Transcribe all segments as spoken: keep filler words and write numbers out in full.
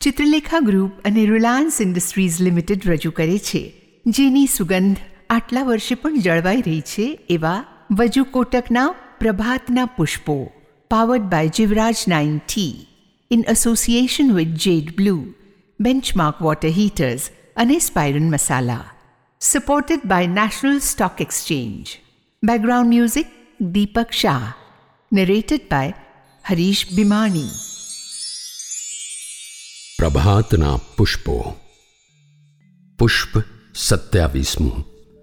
Chitralekha group અને Reliance Industries Limited રજૂ કરે છે, જેની સુગંધ આટલા વર્ષે પણ જળવાઈ રહી છે એવા વજુ કોટકના પ્રભાતના પુષ્પો, powered by Jivraj nine tea, in association with Jade Blue, benchmark water heaters અને સ્પાઇરન masala. Supported by national stock exchange. Background music Deepak Shah. Narrated by Harish Bimani. પ્રભાતના પુષ્પો. પુષ્પ સત્યાવીસમું.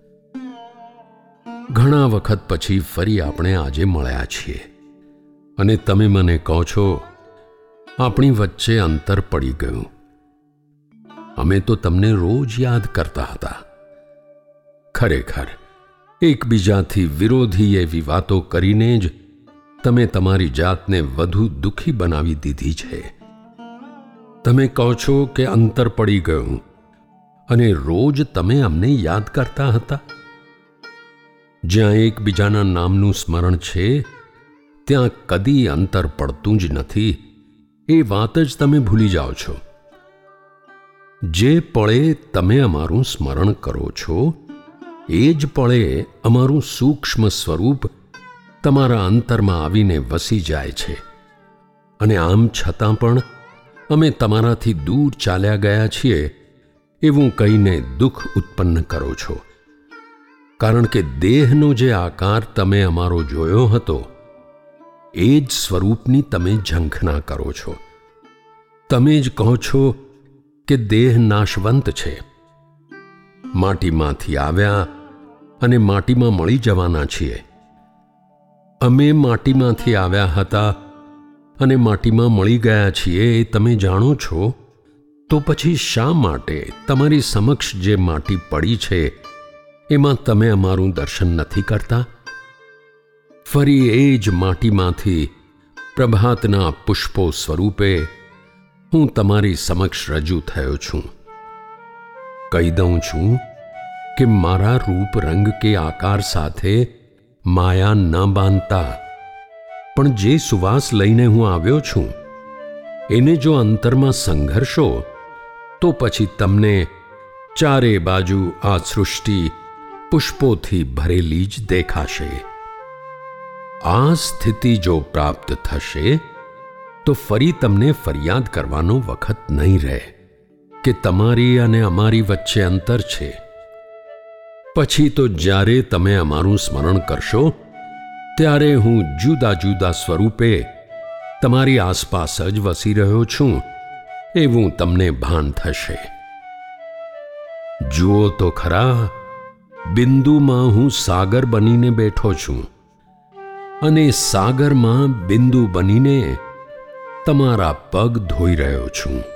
ઘણા વખત પછી ફરી આપણે આજે મળ્યા છીએ અને તમે મને કહો છો આપણી વચ્ચે અંતર પડી ગયું. અમે તો તમને રોજ યાદ કરતા હતા. ખરેખર એકબીજાથી વિરોધી એવી વાતો કરીને જ તમે તમારી જાતને વધુ દુઃખી બનાવી દીધી છે. તમે કહો છો કે અંતર પડી ગયું અને રોજ તમે અમને યાદ કરતા હતા. જ્યાં એકબીજાના નામનું સ્મરણ છે ત્યાં કદી અંતર પડતું જ નથી, એ વાત જ તમે ભૂલી જાઓ છો. જે પળે તમે અમારું સ્મરણ કરો છો એ જ પળે અમારું સૂક્ષ્મ સ્વરૂપ તમારા અંતરમાં આવીને વસી જાય છે અને આમ છતાં પણ અમે તમારાથી દૂર ચાલ્યા ગયા છીએ એવું કહીને દુઃખ ઉત્પન્ન કરો છો. કારણ કે દેહનો જે આકાર તમે અમારો જોયો હતો એ જ સ્વરૂપની તમે ઝંખના કરો છો. તમે જ કહો છો કે દેહ નાશવંત છે, માટીમાંથી આવ્યા અને માટીમાં મળી જવાના છીએ. અમે માટીમાંથી આવ્યા હતા અને માટીમાં મળી ગયા છીએ એ તમે જાણો છો, તો પછી શા માટે તમારી સમક્ષ જે માટી પડી છે એમાં તમે અમારું દર્શન નથી કરતા? ફરી એ જ માટીમાંથી પ્રભાતના પુષ્પો સ્વરૂપે હું તમારી સમક્ષ રજૂ થયો છું. કહી દઉં છું કે મારા રૂપ રંગ કે આકાર સાથે માયા ન બાંધતા, પણ જે સુવાસ લઈને હું આવ્યો છું એને જો અંતરમાં સંઘર્ષો તો પછી તમને ચારે બાજુ આ સૃષ્ટિ પુષ્પોથી ભરેલી જ દેખાશે. આ સ્થિતિ જો પ્રાપ્ત થશે તો ફરી તમને ફરિયાદ કરવાનો વખત નહીં રહે કે તમારી અને અમારી વચ્ચે અંતર છે. પછી તો જ્યારે તમે અમારું સ્મરણ કરશો ત્યારે હું જુદા જુદા સ્વરૂપે તમારી આસપાસ જ વસી રહ્યો છું એવું તમને ભાન થશે. જુઓ તો ખરા, બિંદુમાં હું સાગર બનીને બેઠો છું અને સાગરમાં બિંદુ બનીને તમારા પગ ધોઈ રહ્યો છું.